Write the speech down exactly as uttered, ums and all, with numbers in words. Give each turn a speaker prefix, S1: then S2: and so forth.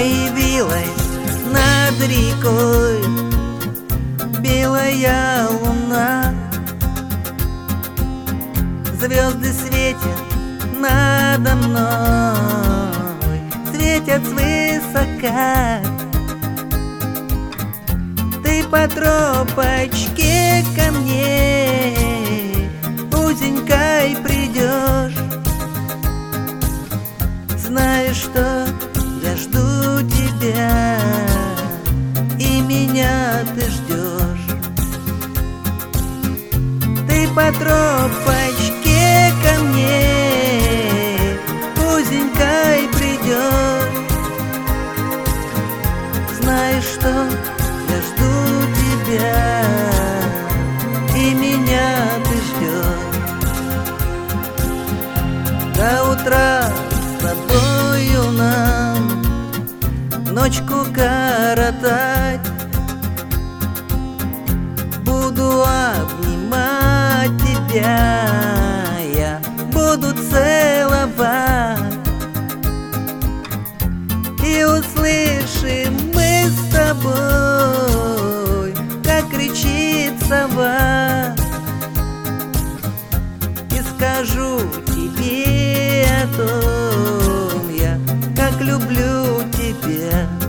S1: Появилась над рекой белая луна. Звезды светят надо мной, светят свысока. Ты по тропочке ко мне узенькой придешь. Знаешь, что я жду тебя, и меня ты ждешь. Ты по тропочке ко мне узенькой придешь. Знаешь, что я жду тебя, и меня ты ждешь. До утра с тобою нам ночку коротать. Буду обнимать тебя, я буду целовать. И услышим мы с тобой, как кричит сова. И скажу тебе о том я, как люблю тебя.